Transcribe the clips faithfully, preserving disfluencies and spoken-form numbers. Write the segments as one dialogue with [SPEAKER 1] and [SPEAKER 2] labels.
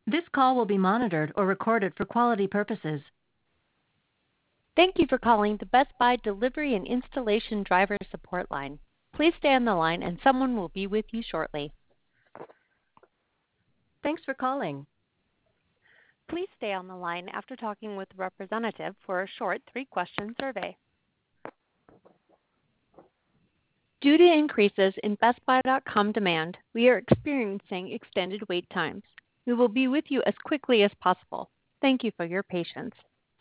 [SPEAKER 1] This call will be monitored or recorded for quality purposes.
[SPEAKER 2] Thank you for calling the Best Buy Delivery and Installation Driver Support Line. Please stay on the line and someone will be with you shortly.
[SPEAKER 1] Thanks for calling.
[SPEAKER 2] Please stay on the line after talking with a representative for a short three-question survey. Due to increases in Best Buy dot com demand, we are experiencing extended wait times. We will be with you as quickly as possible. Thank you for your patience.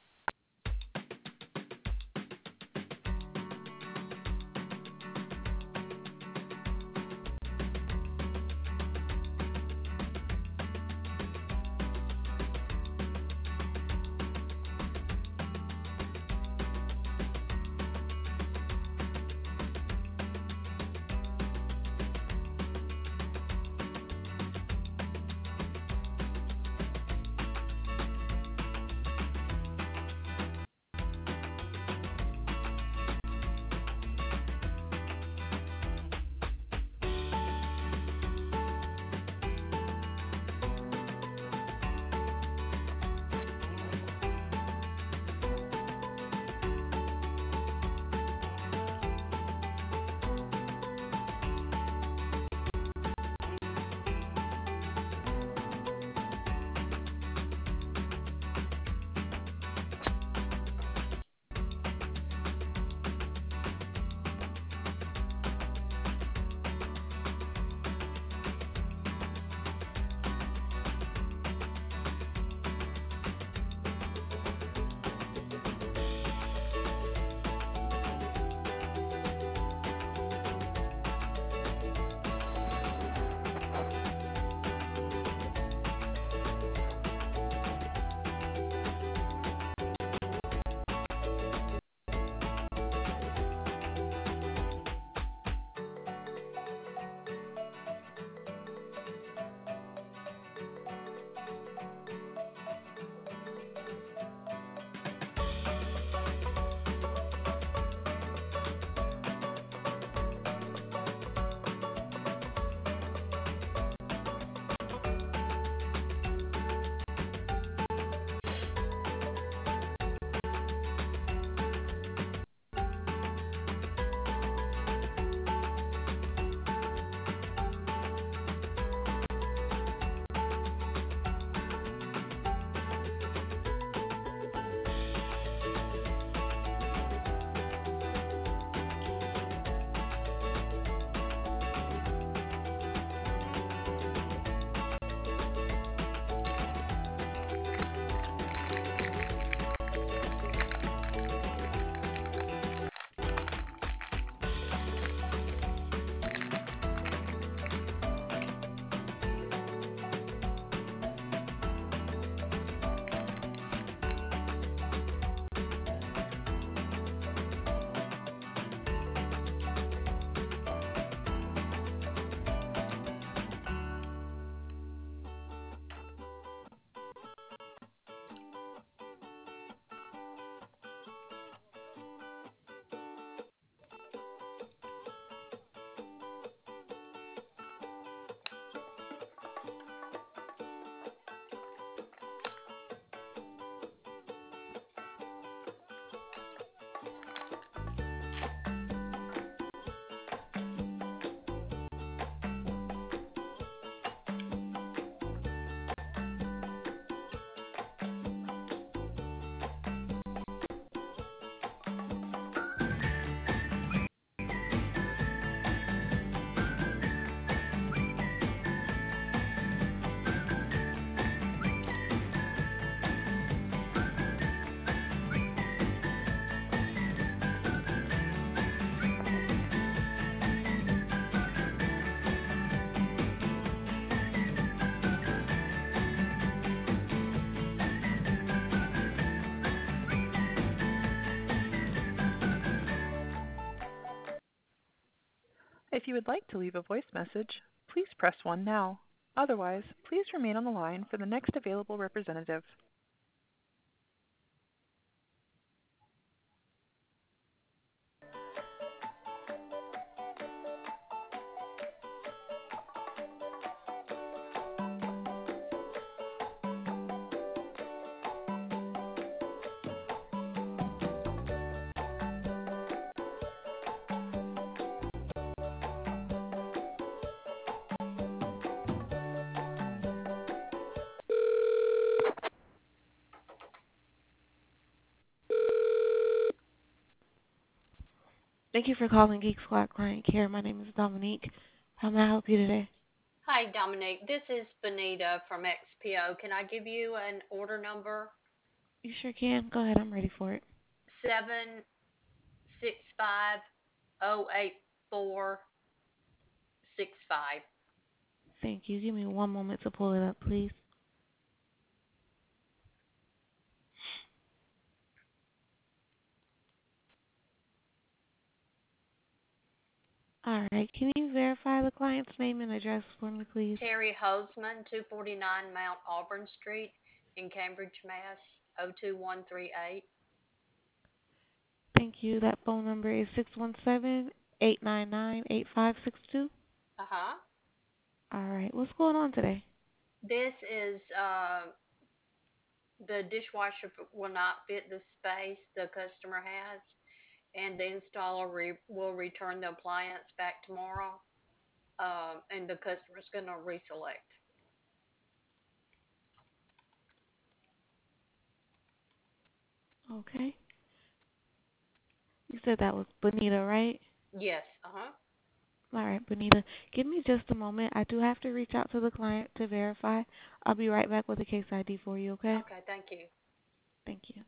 [SPEAKER 3] If you would like to leave a voice message, please press one now. Otherwise, please remain on the line for the next available representative.
[SPEAKER 4] Thank you for calling Geek Squad Client Care. My name is Dominique. How may I help you today?
[SPEAKER 5] Hi, Dominique. This is Benita from X P O. Can I give you an order number?
[SPEAKER 4] You sure can. Go ahead. I'm ready for it.
[SPEAKER 5] Seven six five zero eight four six five.
[SPEAKER 4] Thank you. Give me one moment to pull it up, please. All right. Can you verify the client's name and address for me, please?
[SPEAKER 5] Terry Hoseman, two forty-nine Mount Auburn Street in Cambridge, Mass. O two one three eight.
[SPEAKER 4] Thank you. That phone number is six one seven, eight nine nine, eight five six two.
[SPEAKER 5] Uh-huh.
[SPEAKER 4] All right. What's going on today?
[SPEAKER 5] This is uh, the dishwasher will not fit the space the customer has, and the installer re- will return the appliance back tomorrow, um, and the customer's going to reselect.
[SPEAKER 4] Okay. You said that was Bonita, right?
[SPEAKER 5] Yes. Uh-huh.
[SPEAKER 4] All right, Bonita. Give me just a moment. I do have to reach out to the client to verify. I'll be right back with the case I D for you, okay?
[SPEAKER 5] Okay, thank you.
[SPEAKER 4] Thank you.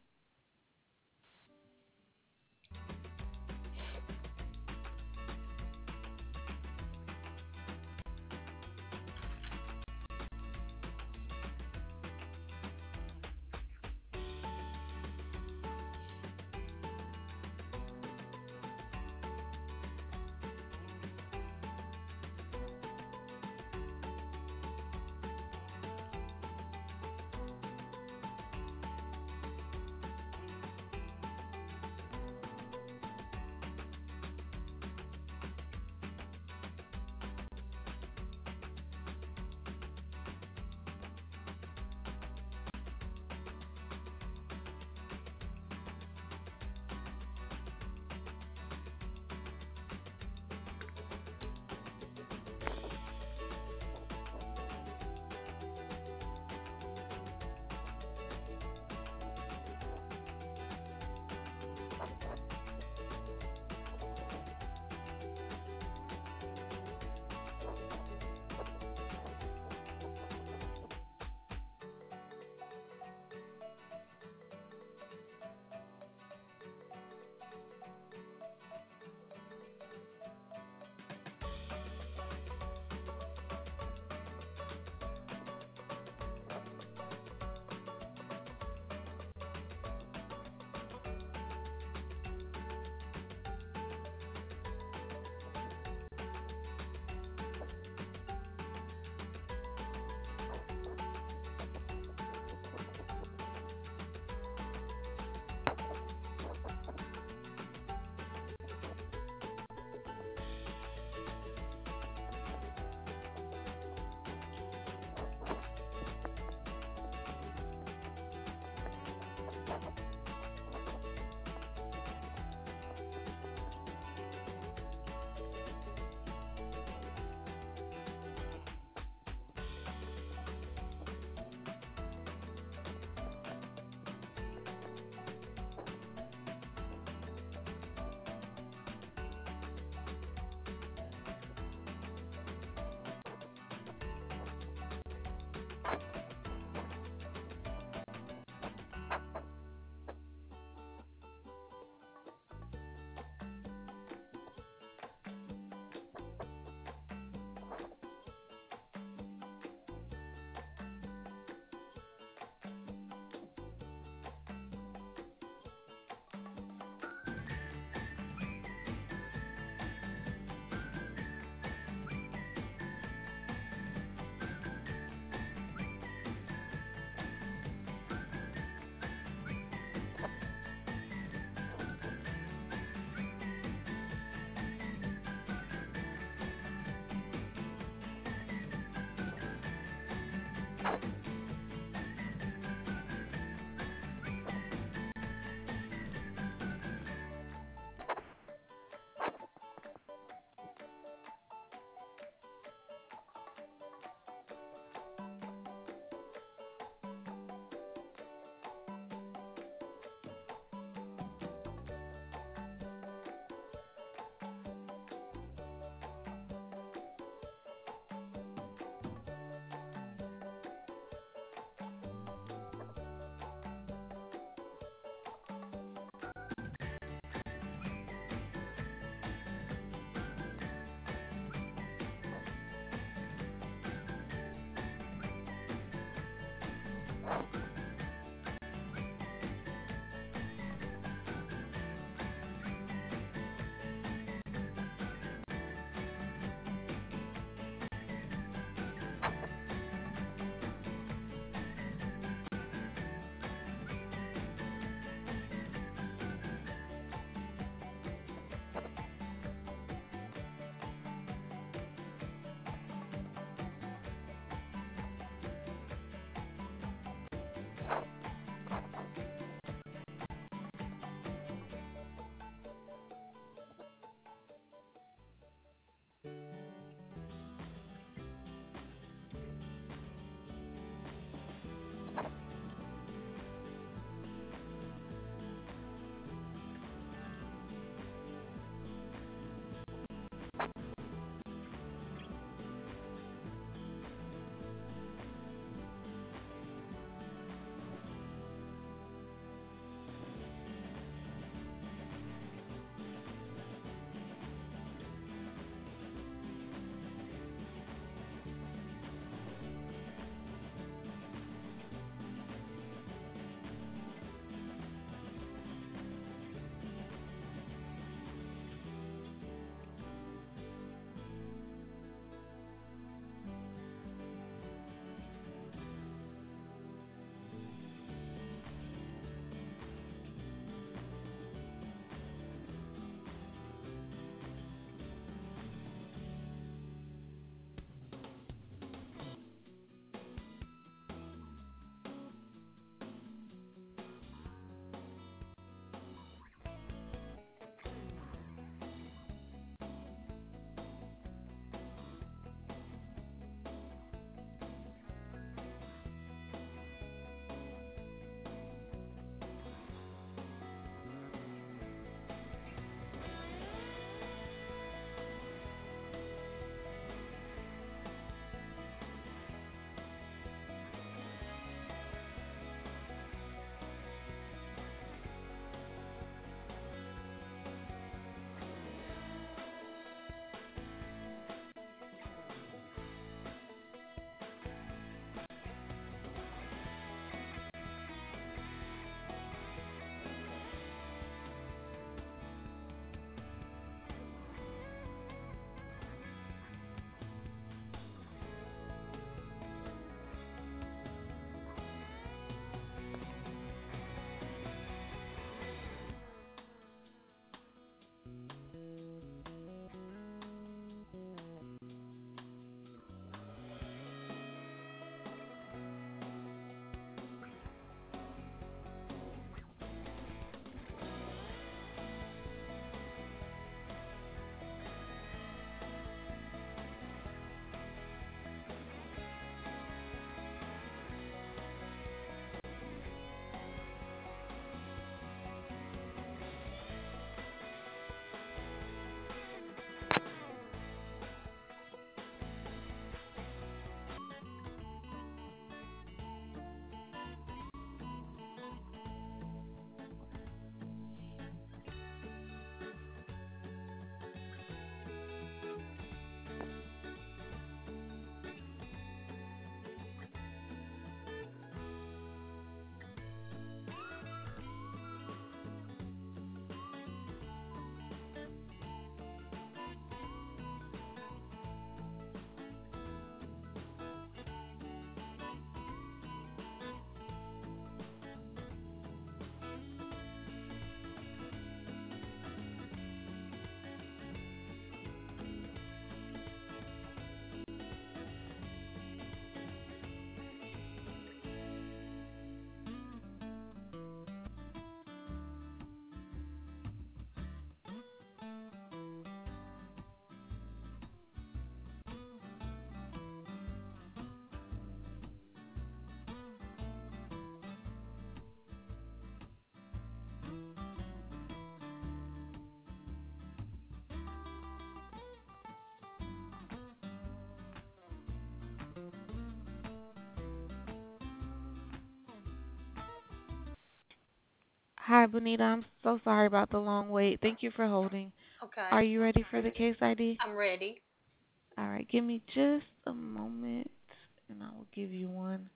[SPEAKER 4] Hi, Bonita. I'm so sorry about the long wait. Thank you for holding.
[SPEAKER 5] Okay.
[SPEAKER 4] Are you ready for the case I D?
[SPEAKER 5] I'm ready.
[SPEAKER 4] All right, give me just a moment, and I will give you one.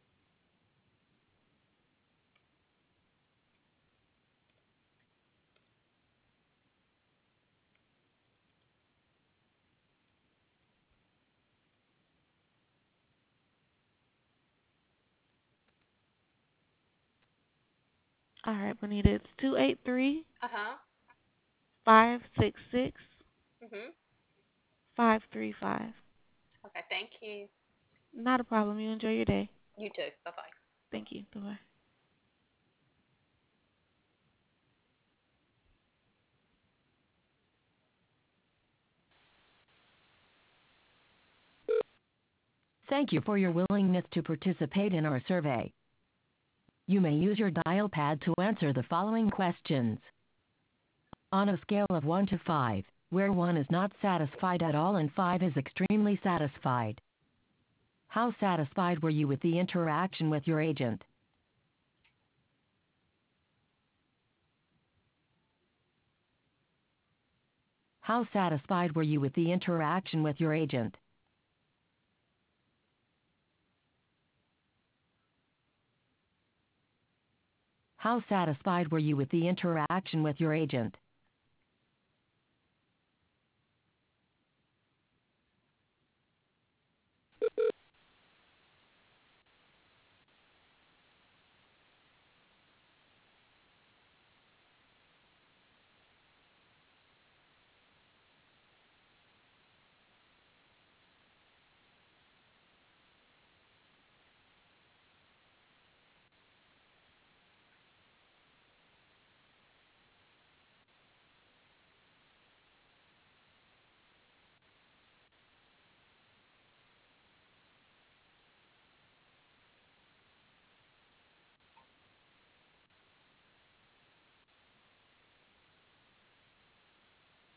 [SPEAKER 4] All right, Bonita. It's two eight three,
[SPEAKER 5] Uh huh.
[SPEAKER 4] five six six,
[SPEAKER 5] Mhm.
[SPEAKER 4] five three five.
[SPEAKER 5] Okay. Thank you.
[SPEAKER 4] Not a problem. You enjoy your day.
[SPEAKER 5] You too. Bye bye.
[SPEAKER 4] Thank you. Bye-bye.
[SPEAKER 1] Thank you for your willingness to participate in our survey. You may use your dial pad to answer the following questions. On a scale of one to five, where one is not satisfied at all and five is extremely satisfied, how satisfied were you with the interaction with your agent? How satisfied were you with the interaction with your agent? How satisfied were you with the interaction with your agent?